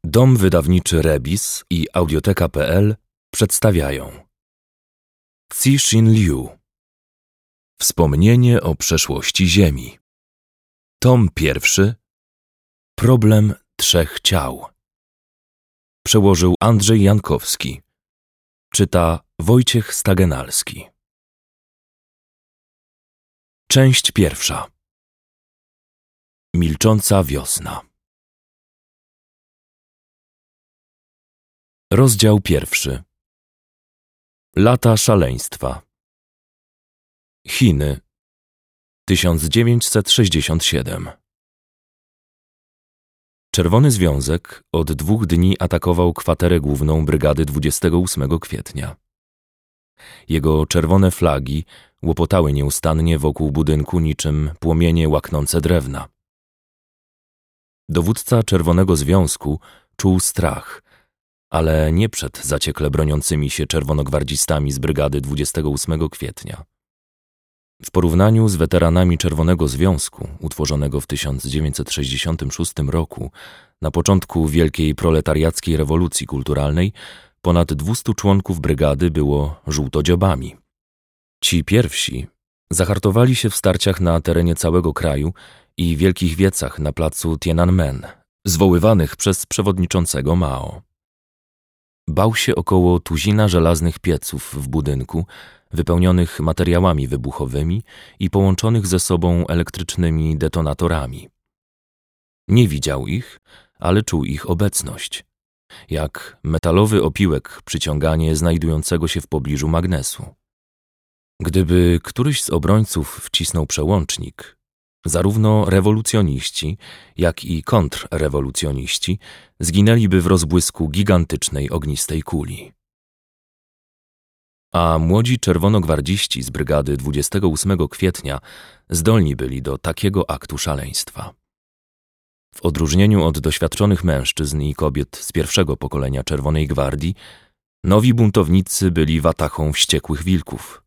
Dom wydawniczy Rebis i Audioteka.pl przedstawiają Cixin Liu. Wspomnienie o przeszłości Ziemi. Tom 1. Problem trzech ciał. Przełożył Andrzej Jankowski. Czyta Wojciech Stagenalski. Część 1. Milcząca wiosna. Rozdział 1. Lata szaleństwa. Chiny, 1967. Czerwony Związek od 2 dni atakował kwaterę główną brygady 28 kwietnia. Jego czerwone flagi łopotały nieustannie wokół budynku niczym płomienie łaknące drewna. Dowódca Czerwonego Związku czuł strach, ale nie przed zaciekle broniącymi się czerwonogwardzistami z brygady 28 kwietnia. W porównaniu z weteranami Czerwonego Związku, utworzonego w 1966 roku, na początku wielkiej proletariackiej rewolucji kulturalnej, ponad 200 członków brygady było żółtodziobami. Ci pierwsi zahartowali się w starciach na terenie całego kraju i wielkich wiecach na placu Tiananmen, zwoływanych przez przewodniczącego Mao. Bał się około tuzina żelaznych pieców w budynku, wypełnionych materiałami wybuchowymi i połączonych ze sobą elektrycznymi detonatorami. Nie widział ich, ale czuł ich obecność, jak metalowy opiłek przyciąganie znajdującego się w pobliżu magnesu. Gdyby któryś z obrońców wcisnął przełącznik, zarówno rewolucjoniści, jak i kontrrewolucjoniści zginęliby w rozbłysku gigantycznej ognistej kuli. A młodzi czerwonogwardziści z brygady 28 kwietnia zdolni byli do takiego aktu szaleństwa. W odróżnieniu od doświadczonych mężczyzn i kobiet z pierwszego pokolenia Czerwonej Gwardii, nowi buntownicy byli watachą wściekłych wilków.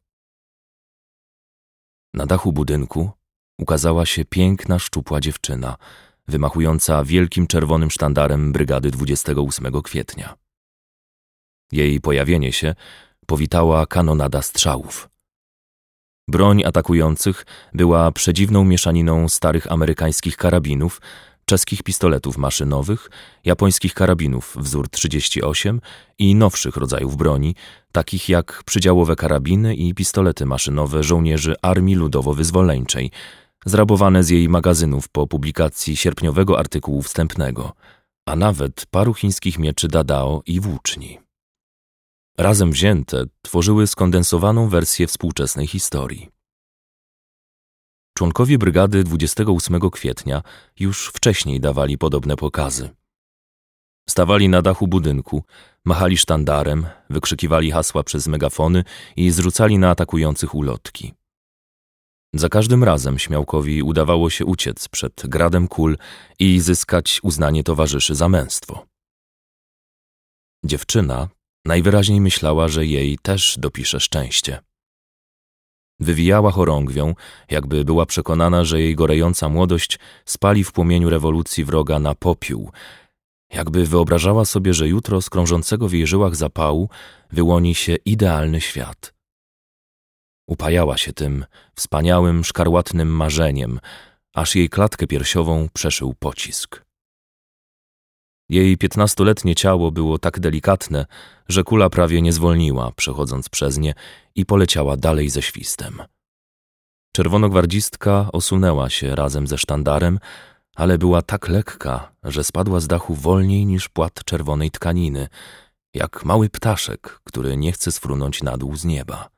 Na dachu budynku ukazała się piękna, szczupła dziewczyna, wymachująca wielkim czerwonym sztandarem brygady 28 kwietnia. Jej pojawienie się powitała kanonada strzałów. Broń atakujących była przedziwną mieszaniną starych amerykańskich karabinów, czeskich pistoletów maszynowych, japońskich karabinów wzór 38 i nowszych rodzajów broni, takich jak przydziałowe karabiny i pistolety maszynowe żołnierzy Armii Ludowo-Wyzwoleńczej, zrabowane z jej magazynów po publikacji sierpniowego artykułu wstępnego, a nawet paru chińskich mieczy Dadao i włóczni. Razem wzięte tworzyły skondensowaną wersję współczesnej historii. Członkowie brygady 28 kwietnia już wcześniej dawali podobne pokazy. Stawali na dachu budynku, machali sztandarem, wykrzykiwali hasła przez megafony i zrzucali na atakujących ulotki. Za każdym razem Śmiałkowi udawało się uciec przed gradem kul i zyskać uznanie towarzyszy za męstwo. Dziewczyna najwyraźniej myślała, że jej też dopisze szczęście. Wywijała chorągwią, jakby była przekonana, że jej gorejąca młodość spali w płomieniu rewolucji wroga na popiół, jakby wyobrażała sobie, że jutro z krążącego w jej żyłach zapału wyłoni się idealny świat. Upajała się tym wspaniałym, szkarłatnym marzeniem, aż jej klatkę piersiową przeszył pocisk. Jej 15-letnie ciało było tak delikatne, że kula prawie nie zwolniła, przechodząc przez nie i poleciała dalej ze świstem. Czerwonogwardzistka osunęła się razem ze sztandarem, ale była tak lekka, że spadła z dachu wolniej niż płat czerwonej tkaniny, jak mały ptaszek, który nie chce sfrunąć na dół z nieba.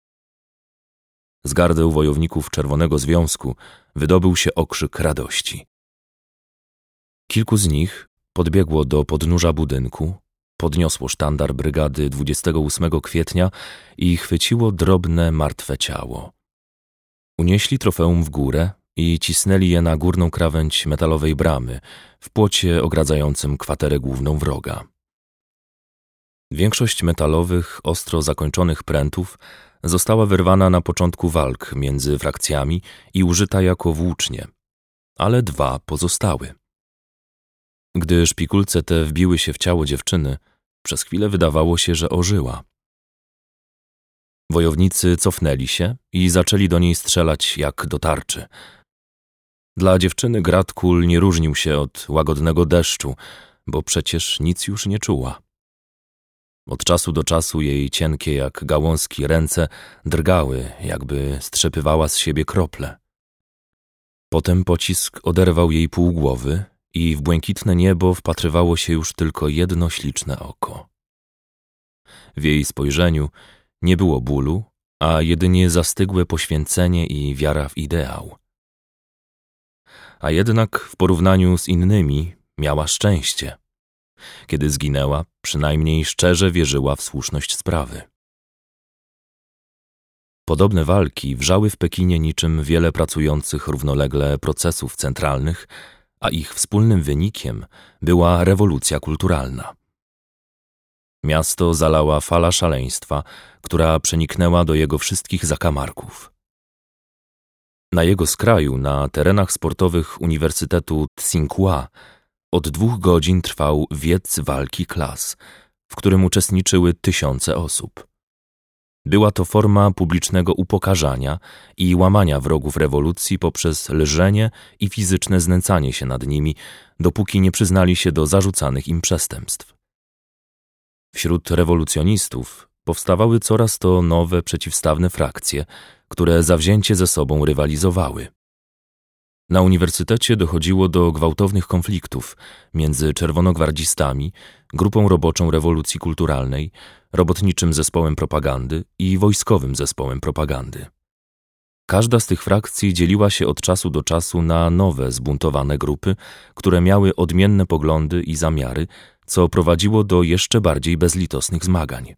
Z gardeł wojowników Czerwonego Związku wydobył się okrzyk radości. Kilku z nich podbiegło do podnóża budynku, podniosło sztandar brygady 28 kwietnia i chwyciło drobne, martwe ciało. Unieśli trofeum w górę i cisnęli je na górną krawędź metalowej bramy w płocie ogradzającym kwaterę główną wroga. Większość metalowych, ostro zakończonych prętów została wyrwana na początku walk między frakcjami i użyta jako włócznie, ale 2 pozostały. Gdy szpikulce te wbiły się w ciało dziewczyny, przez chwilę wydawało się, że ożyła. Wojownicy cofnęli się i zaczęli do niej strzelać jak do tarczy. Dla dziewczyny grad kul nie różnił się od łagodnego deszczu, bo przecież nic już nie czuła. Od czasu do czasu jej cienkie jak gałązki ręce drgały, jakby strzepywała z siebie krople. Potem pocisk oderwał jej pół głowy i w błękitne niebo wpatrywało się już tylko jedno śliczne oko. W jej spojrzeniu nie było bólu, a jedynie zastygłe poświęcenie i wiara w ideał. A jednak w porównaniu z innymi miała szczęście. Kiedy zginęła, przynajmniej szczerze wierzyła w słuszność sprawy. Podobne walki wrzały w Pekinie niczym wiele pracujących równolegle procesów centralnych, a ich wspólnym wynikiem była rewolucja kulturalna. Miasto zalała fala szaleństwa, która przeniknęła do jego wszystkich zakamarków. Na jego skraju, na terenach sportowych Uniwersytetu Tsinghua, od 2 godzin trwał wiec walki klas, w którym uczestniczyły tysiące osób. Była to forma publicznego upokarzania i łamania wrogów rewolucji poprzez lżenie i fizyczne znęcanie się nad nimi, dopóki nie przyznali się do zarzucanych im przestępstw. Wśród rewolucjonistów powstawały coraz to nowe przeciwstawne frakcje, które zawzięcie ze sobą rywalizowały. Na uniwersytecie dochodziło do gwałtownych konfliktów między czerwonogwardzistami, grupą roboczą rewolucji kulturalnej, robotniczym zespołem propagandy i wojskowym zespołem propagandy. Każda z tych frakcji dzieliła się od czasu do czasu na nowe, zbuntowane grupy, które miały odmienne poglądy i zamiary, co prowadziło do jeszcze bardziej bezlitosnych zmagań.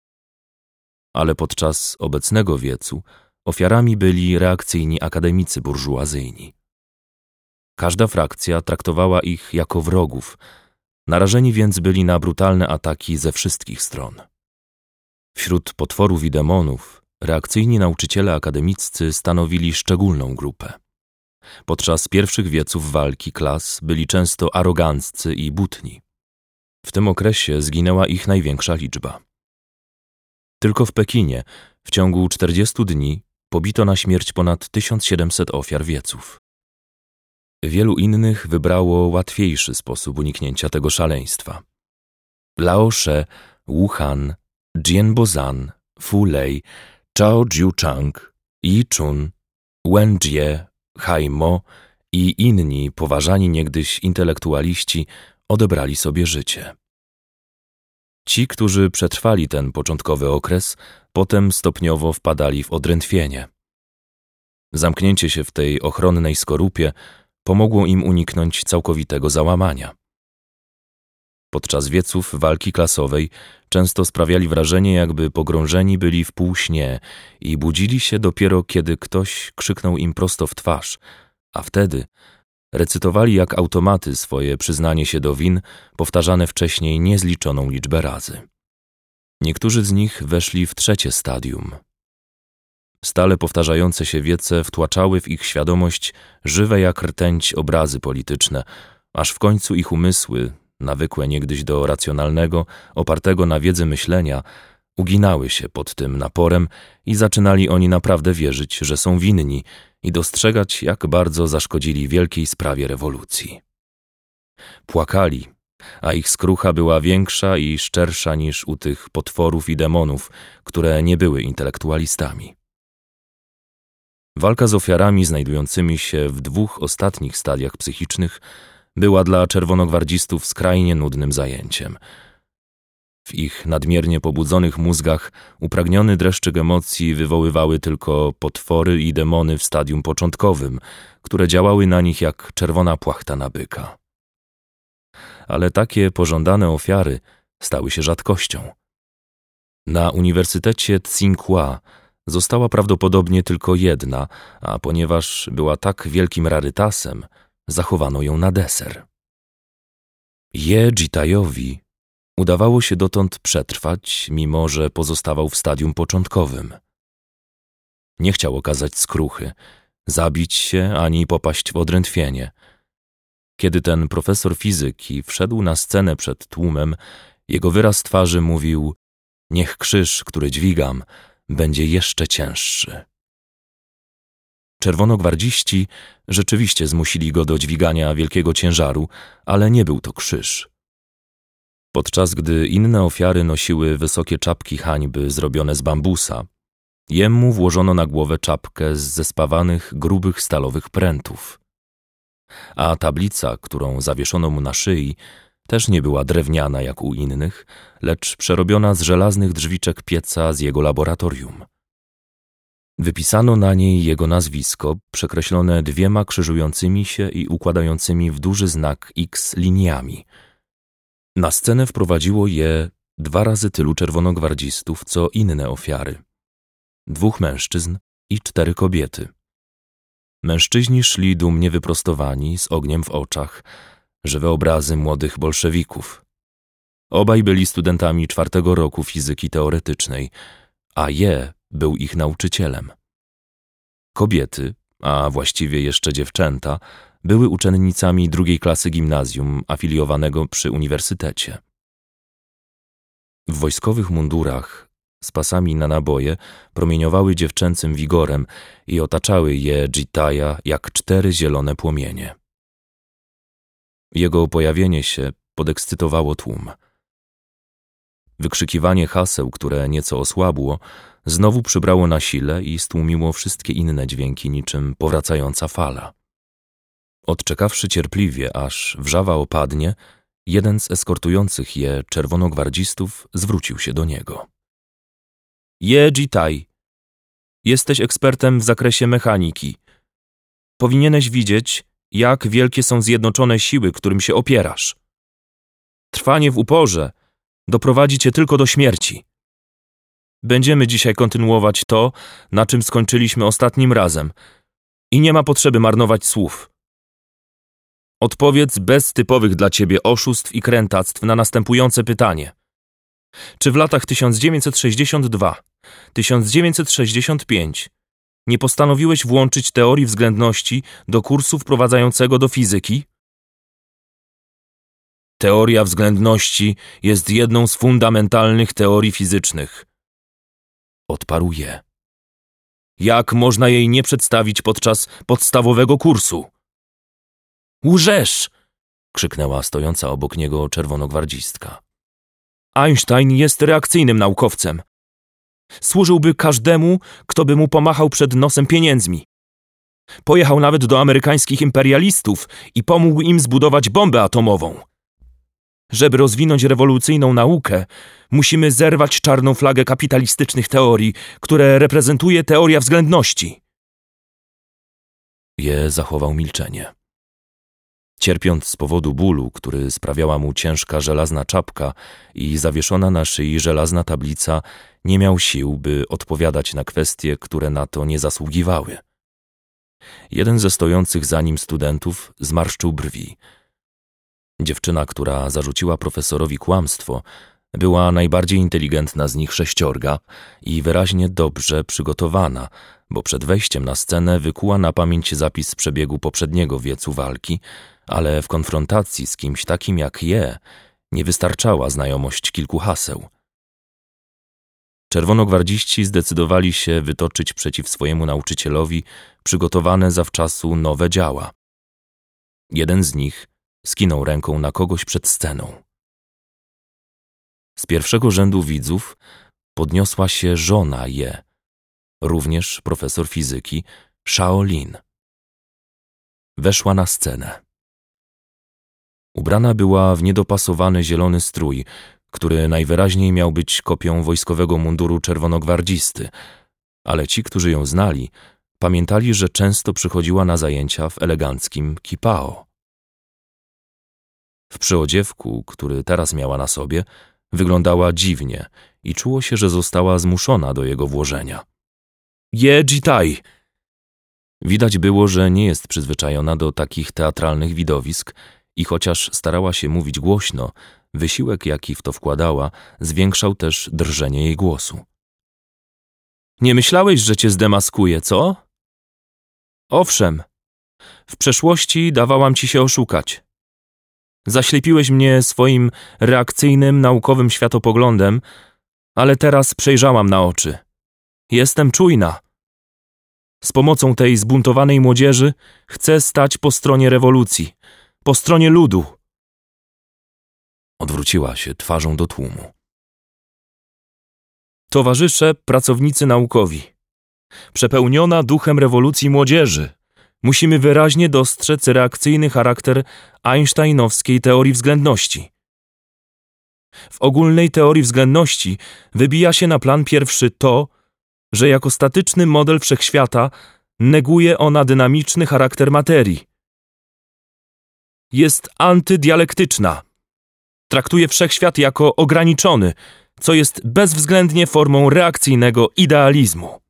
Ale podczas obecnego wiecu ofiarami byli reakcyjni akademicy burżuazyjni. Każda frakcja traktowała ich jako wrogów, narażeni więc byli na brutalne ataki ze wszystkich stron. Wśród potworów i demonów reakcyjni nauczyciele akademiccy stanowili szczególną grupę. Podczas pierwszych wieców walki klas byli często aroganccy i butni. W tym okresie zginęła ich największa liczba. Tylko w Pekinie w ciągu 40 dni pobito na śmierć ponad 1700 ofiar wieców. Wielu innych wybrało łatwiejszy sposób uniknięcia tego szaleństwa. Lao She, Wu Han, Jian Bozan, Fu Lei, Zhao Jiuchang, Yi Chun, Wen Jie, Hai Mo i inni poważani niegdyś intelektualiści odebrali sobie życie. Ci, którzy przetrwali ten początkowy okres, potem stopniowo wpadali w odrętwienie. Zamknięcie się w tej ochronnej skorupie pomogło im uniknąć całkowitego załamania. Podczas wieców walki klasowej często sprawiali wrażenie, jakby pogrążeni byli w półśnie i budzili się dopiero, kiedy ktoś krzyknął im prosto w twarz, a wtedy recytowali jak automaty swoje przyznanie się do win, powtarzane wcześniej niezliczoną liczbę razy. Niektórzy z nich weszli w 3. stadium. Stale powtarzające się wiece wtłaczały w ich świadomość żywe jak rtęć obrazy polityczne, aż w końcu ich umysły, nawykłe niegdyś do racjonalnego, opartego na wiedzy myślenia, uginały się pod tym naporem i zaczynali oni naprawdę wierzyć, że są winni i dostrzegać, jak bardzo zaszkodzili wielkiej sprawie rewolucji. Płakali, a ich skrucha była większa i szczersza niż u tych potworów i demonów, które nie były intelektualistami. Walka z ofiarami znajdującymi się w 2 ostatnich stadiach psychicznych była dla czerwonogwardzistów skrajnie nudnym zajęciem. W ich nadmiernie pobudzonych mózgach upragniony dreszczyk emocji wywoływały tylko potwory i demony w stadium początkowym, które działały na nich jak czerwona płachta na byka. Ale takie pożądane ofiary stały się rzadkością. Na Uniwersytecie Tsinghua została prawdopodobnie tylko jedna, a ponieważ była tak wielkim rarytasem, zachowano ją na deser. Ye Jitaiowi udawało się dotąd przetrwać, mimo że pozostawał w stadium początkowym. Nie chciał okazać skruchy, zabić się ani popaść w odrętwienie. Kiedy ten profesor fizyki wszedł na scenę przed tłumem, jego wyraz twarzy mówił: niech krzyż, który dźwigam, będzie jeszcze cięższy. Czerwonogwardziści rzeczywiście zmusili go do dźwigania wielkiego ciężaru, ale nie był to krzyż. Podczas gdy inne ofiary nosiły wysokie czapki hańby zrobione z bambusa, jemu włożono na głowę czapkę z zespawanych, grubych stalowych prętów. A tablica, którą zawieszono mu na szyi, też nie była drewniana jak u innych, lecz przerobiona z żelaznych drzwiczek pieca z jego laboratorium. Wypisano na niej jego nazwisko, przekreślone 2 krzyżującymi się i układającymi w duży znak X liniami. Na scenę wprowadziło je 2 razy tylu czerwonogwardzistów, co inne ofiary. 2 mężczyzn i 4 kobiety. Mężczyźni szli dumnie wyprostowani, z ogniem w oczach, żywe obrazy młodych bolszewików. Obaj byli studentami 4. roku fizyki teoretycznej, a Je był ich nauczycielem. Kobiety, a właściwie jeszcze dziewczęta, były uczennicami 2. klasy gimnazjum afiliowanego przy uniwersytecie. W wojskowych mundurach, z pasami na naboje, promieniowały dziewczęcym wigorem i otaczały je Jitaja jak 4 zielone płomienie. Jego pojawienie się podekscytowało tłum. Wykrzykiwanie haseł, które nieco osłabło, znowu przybrało na sile i stłumiło wszystkie inne dźwięki niczym powracająca fala. Odczekawszy cierpliwie, aż wrzawa opadnie, jeden z eskortujących je czerwonogwardzistów zwrócił się do niego. Je Jitaj, jesteś ekspertem w zakresie mechaniki. Powinieneś widzieć, jak wielkie są zjednoczone siły, którym się opierasz. Trwanie w uporze doprowadzi cię tylko do śmierci. Będziemy dzisiaj kontynuować to, na czym skończyliśmy ostatnim razem i nie ma potrzeby marnować słów. Odpowiedz bez typowych dla ciebie oszustw i krętactw na następujące pytanie. Czy w latach 1962-1965 nie postanowiłeś włączyć teorii względności do kursu wprowadzającego do fizyki? Teoria względności jest jedną z fundamentalnych teorii fizycznych. Odparł Je. Jak można jej nie przedstawić podczas podstawowego kursu? Łżesz! Krzyknęła stojąca obok niego czerwonogwardzistka. Einstein jest reakcyjnym naukowcem. Służyłby każdemu, kto by mu pomachał przed nosem pieniędzmi. Pojechał nawet do amerykańskich imperialistów i pomógł im zbudować bombę atomową. Żeby rozwinąć rewolucyjną naukę, musimy zerwać czarną flagę kapitalistycznych teorii, które reprezentuje teoria względności. Je zachował milczenie. Cierpiąc z powodu bólu, który sprawiała mu ciężka żelazna czapka i zawieszona na szyi żelazna tablica, nie miał sił, by odpowiadać na kwestie, które na to nie zasługiwały. Jeden ze stojących za nim studentów zmarszczył brwi. Dziewczyna, która zarzuciła profesorowi kłamstwo, była najbardziej inteligentna z nich 6 i wyraźnie dobrze przygotowana, bo przed wejściem na scenę wykuła na pamięć zapis z przebiegu poprzedniego wiecu walki, ale w konfrontacji z kimś takim jak Je nie wystarczała znajomość kilku haseł. Czerwonogwardziści zdecydowali się wytoczyć przeciw swojemu nauczycielowi przygotowane zawczasu nowe działa. Jeden z nich skinął ręką na kogoś przed sceną. Z pierwszego rzędu widzów podniosła się żona Je, również profesor fizyki Shaolin. Weszła na scenę. Ubrana była w niedopasowany zielony strój, który najwyraźniej miał być kopią wojskowego munduru czerwonogwardzisty, ale ci, którzy ją znali, pamiętali, że często przychodziła na zajęcia w eleganckim kipao. W przyodziewku, który teraz miała na sobie, wyglądała dziwnie i czuło się, że została zmuszona do jego włożenia. Je Jitaj! Widać było, że nie jest przyzwyczajona do takich teatralnych widowisk i chociaż starała się mówić głośno, wysiłek, jaki w to wkładała, zwiększał też drżenie jej głosu. Nie myślałeś, że cię zdemaskuję, co? Owszem, w przeszłości dawałam ci się oszukać. Zaślepiłeś mnie swoim reakcyjnym, naukowym światopoglądem, ale teraz przejrzałam na oczy. Jestem czujna. Z pomocą tej zbuntowanej młodzieży chcę stać po stronie rewolucji, po stronie ludu. Odwróciła się twarzą do tłumu. Towarzysze, pracownicy naukowi. Przepełniona duchem rewolucji młodzieży, musimy wyraźnie dostrzec reakcyjny charakter einsteinowskiej teorii względności. W ogólnej teorii względności wybija się na plan pierwszy to, że jako statyczny model wszechświata neguje ona dynamiczny charakter materii. Jest antydialektyczna. Traktuje wszechświat jako ograniczony, co jest bezwzględnie formą reakcyjnego idealizmu.